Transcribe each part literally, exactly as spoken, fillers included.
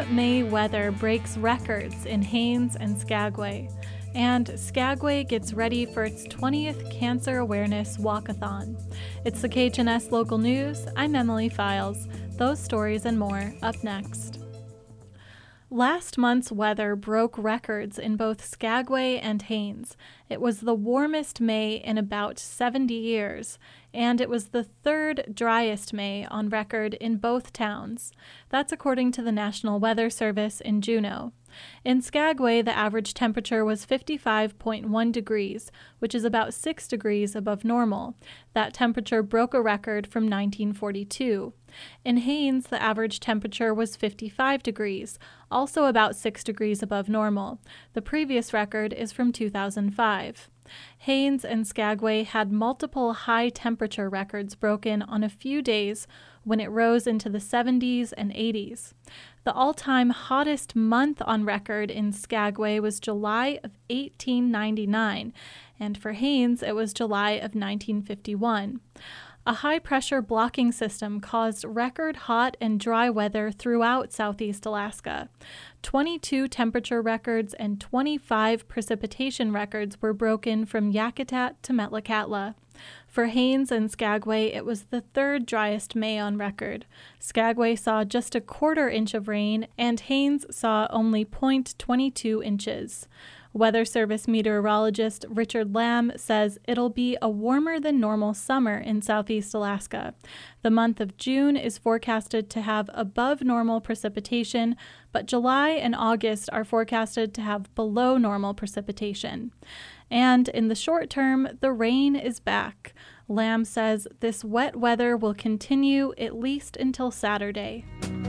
May weather breaks records in Haines and Skagway, and Skagway gets ready for its twentieth Cancer Awareness Walkathon. It's the K H N S Local News. I'm Emily Files. Those stories and more up next. Last month's weather broke records in both Skagway and Haines. It was the warmest May in about seventy years, and it was the third driest May on record in both towns. That's according to the National Weather Service in Juneau. In Skagway, the average temperature was fifty-five point one degrees, which is about six degrees above normal. That temperature broke a record from nineteen forty-two. In Haines, the average temperature was fifty-five degrees, also about six degrees above normal. The previous record is from two thousand five. Haines and Skagway had multiple high-temperature records broken on a few days when it rose into the seventies and eighties. The all-time hottest month on record in Skagway was July of eighteen ninety-nine, and for Haines, it was July of nineteen fifty-one. A high-pressure blocking system caused record hot and dry weather throughout southeast Alaska. twenty-two temperature records and twenty-five precipitation records were broken from Yakutat to Metlakatla. For Haines and Skagway, it was the third driest May on record. Skagway saw just a quarter inch of rain, and Haines saw only zero point two two inches. Weather Service meteorologist Richard Lamb says it'll be a warmer than normal summer in southeast Alaska. The month of June is forecasted to have above normal precipitation, but July and August are forecasted to have below normal precipitation. And in the short term, the rain is back. Lamb says this wet weather will continue at least until Saturday.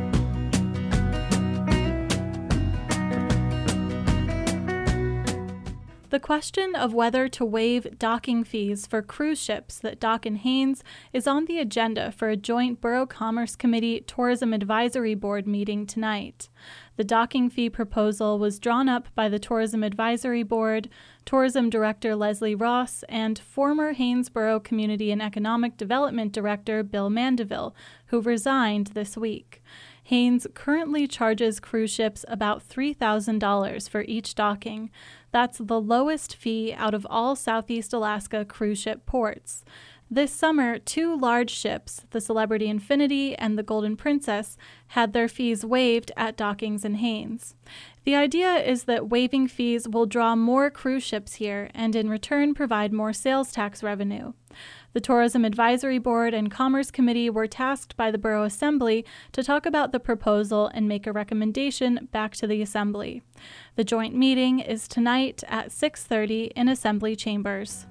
The question of whether to waive docking fees for cruise ships that dock in Haines is on the agenda for a joint Borough Commerce Committee Tourism Advisory Board meeting tonight. The docking fee proposal was drawn up by the Tourism Advisory Board, Tourism Director Leslie Ross, and former Hanesboro Community and Economic Development Director Bill Mandeville, who resigned this week. Haines currently charges cruise ships about three thousand dollars for each docking. That's the lowest fee out of all Southeast Alaska cruise ship ports. This summer, two large ships, the Celebrity Infinity and the Golden Princess, had their fees waived at dockings in Haines. The idea is that waiving fees will draw more cruise ships here and in return provide more sales tax revenue. The Tourism Advisory Board and Commerce Committee were tasked by the Borough Assembly to talk about the proposal and make a recommendation back to the Assembly. The joint meeting is tonight at six thirty in Assembly Chambers.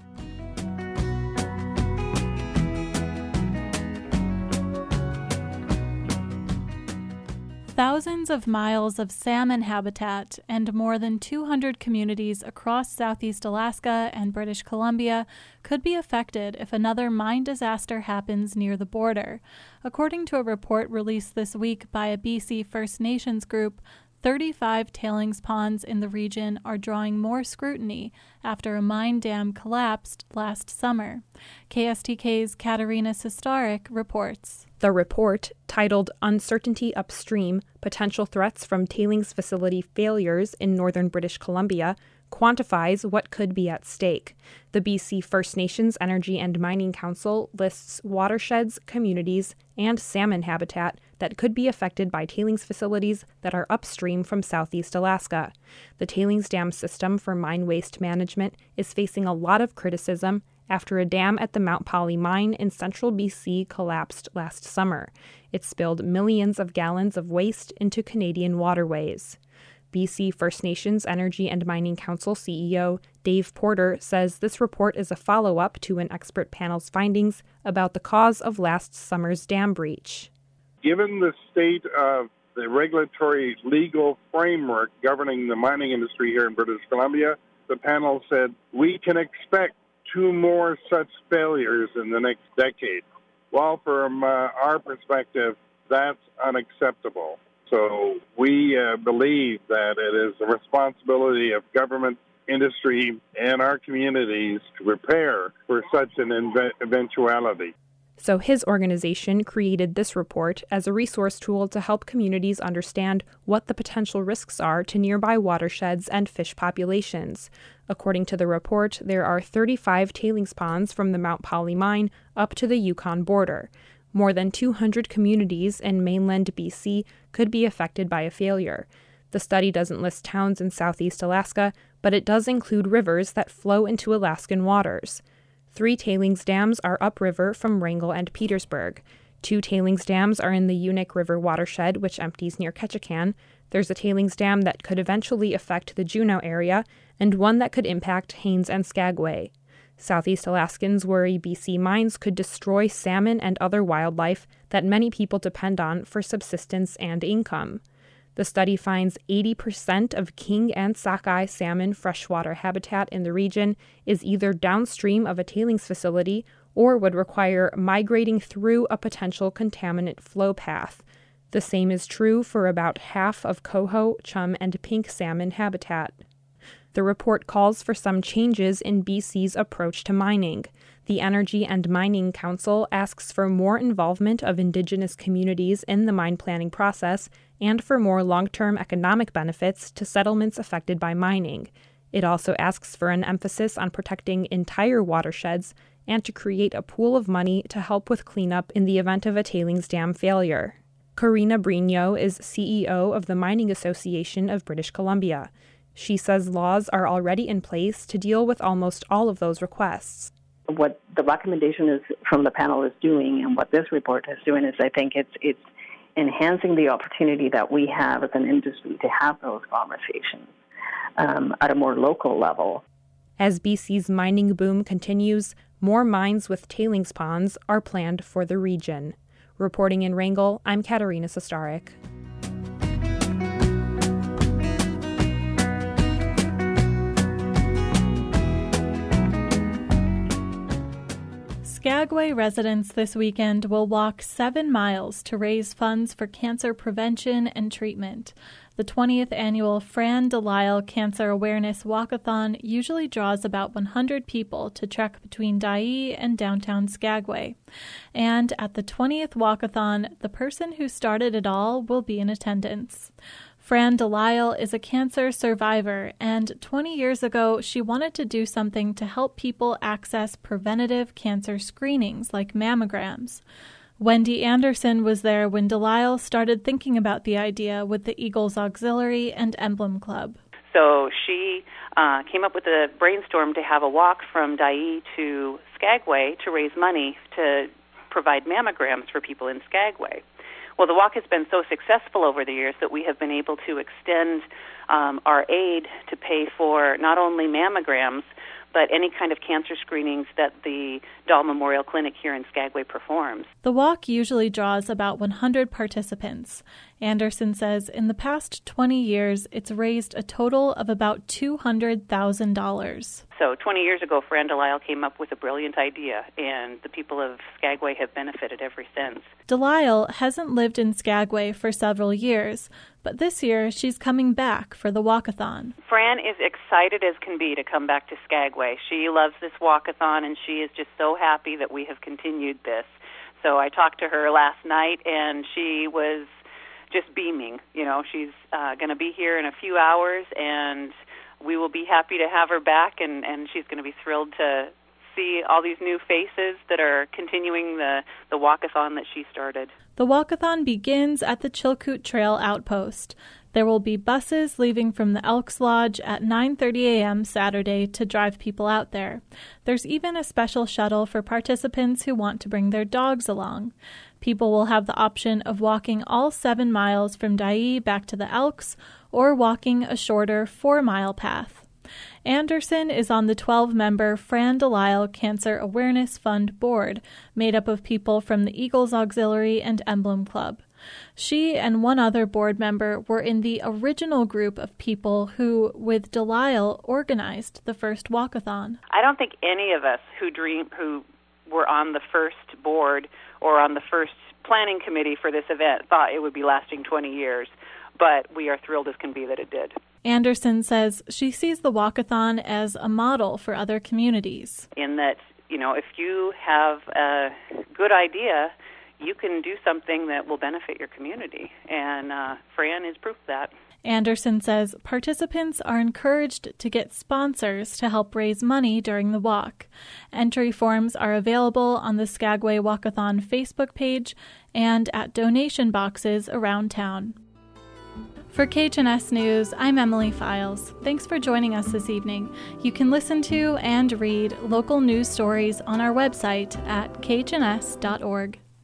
Thousands of miles of salmon habitat and more than two hundred communities across Southeast Alaska and British Columbia could be affected if another mine disaster happens near the border. According to a report released this week by a B C First Nations group, thirty-five tailings ponds in the region are drawing more scrutiny after a mine dam collapsed last summer. K S T K's Katerina Sestarik reports. The report, titled Uncertainty Upstream, Potential Threats from Tailings Facility Failures in Northern British Columbia, quantifies what could be at stake. The B C First Nations Energy and Mining Council lists watersheds, communities, and salmon habitat that could be affected by tailings facilities that are upstream from southeast Alaska. The tailings dam system for mine waste management is facing a lot of criticism after a dam at the Mount Polley mine in central B C collapsed last summer. It spilled millions of gallons of waste into Canadian waterways. B C First Nations Energy and Mining Council C E O Dave Porter says this report is a follow-up to an expert panel's findings about the cause of last summer's dam breach. Given the state of the regulatory legal framework governing the mining industry here in British Columbia, the panel said we can expect two more such failures in the next decade. Well, from uh, our perspective, that's unacceptable. So we uh, believe that it is the responsibility of government, industry, and our communities to prepare for such an inve- eventuality. So his organization created this report as a resource tool to help communities understand what the potential risks are to nearby watersheds and fish populations. According to the report, there are thirty-five tailings ponds from the Mount Polley mine up to the Yukon border. More than two hundred communities in mainland B C could be affected by a failure. The study doesn't list towns in southeast Alaska, but it does include rivers that flow into Alaskan waters. Three tailings dams are upriver from Wrangell and Petersburg. Two tailings dams are in the Unic River watershed, which empties near Ketchikan. There's a tailings dam that could eventually affect the Juneau area, and one that could impact Haines and Skagway. Southeast Alaskans worry B C mines could destroy salmon and other wildlife that many people depend on for subsistence and income. The study finds eighty percent of king and sockeye salmon freshwater habitat in the region is either downstream of a tailings facility or would require migrating through a potential contaminant flow path. The same is true for about half of coho, chum, and pink salmon habitat. The report calls for some changes in B C's approach to mining. The Energy and Mining Council asks for more involvement of Indigenous communities in the mine planning process and for more long-term economic benefits to settlements affected by mining. It also asks for an emphasis on protecting entire watersheds and to create a pool of money to help with cleanup in the event of a tailings dam failure. Karina Brigno is C E O of the Mining Association of British Columbia. She says laws are already in place to deal with almost all of those requests. What the recommendation is from the panel is doing, and what this report is doing, is I think it's it's enhancing the opportunity that we have as an industry to have those conversations um, at a more local level. As B C's mining boom continues, more mines with tailings ponds are planned for the region. Reporting in Wrangell, I'm Katerina Sostarek. Skagway residents this weekend will walk seven miles to raise funds for cancer prevention and treatment. The twentieth annual Fran Delisle Cancer Awareness Walkathon usually draws about one hundred people to trek between Dyea and downtown Skagway. And at the twentieth walkathon, the person who started it all will be in attendance. Fran Delisle is a cancer survivor, and twenty years ago, she wanted to do something to help people access preventative cancer screenings like mammograms. Wendy Anderson was there when Delisle started thinking about the idea with the Eagles Auxiliary and Emblem Club. So she uh, came up with a brainstorm to have a walk from Dyea to Skagway to raise money to provide mammograms for people in Skagway. Well, the walk has been so successful over the years that we have been able to extend um, our aid to pay for not only mammograms, but any kind of cancer screenings that the Dahl Memorial Clinic here in Skagway performs. The walk usually draws about one hundred participants. Anderson says in the past twenty years, it's raised a total of about two hundred thousand dollars. So twenty years ago, Fran Delisle came up with a brilliant idea, and the people of Skagway have benefited ever since. Delisle hasn't lived in Skagway for several years, but this year she's coming back for the walkathon. Fran is excited as can be to come back to Skagway. She loves this walkathon, and she is just so happy that we have continued this. So I talked to her last night, and she was just beaming. You know, she's uh, going to be here in a few hours, and we will be happy to have her back, and, and she's going to be thrilled to see all these new faces that are continuing the, the walkathon that she started. The walkathon begins at the Chilkoot Trail Outpost. There will be buses leaving from the Elks Lodge at nine thirty a.m. Saturday to drive people out there. There's even a special shuttle for participants who want to bring their dogs along. People will have the option of walking all seven miles from Dyea back to the Elks or walking a shorter four-mile path. Anderson is on the twelve-member Fran Delisle Cancer Awareness Fund board, made up of people from the Eagles Auxiliary and Emblem Club. She and one other board member were in the original group of people who, with Delisle, organized the first walkathon. I don't think any of us who dream, who were on the first board or on the first planning committee for this event thought it would be lasting twenty years, but we are thrilled as can be that it did. Anderson says she sees the walkathon as a model for other communities. In that, you know, if you have a good idea, you can do something that will benefit your community. And uh, Fran is proof of that. Anderson says participants are encouraged to get sponsors to help raise money during the walk. Entry forms are available on the Skagway Walkathon Facebook page and at donation boxes around town. For K H N S News, I'm Emily Files. Thanks for joining us this evening. You can listen to and read local news stories on our website at k h n s dot org.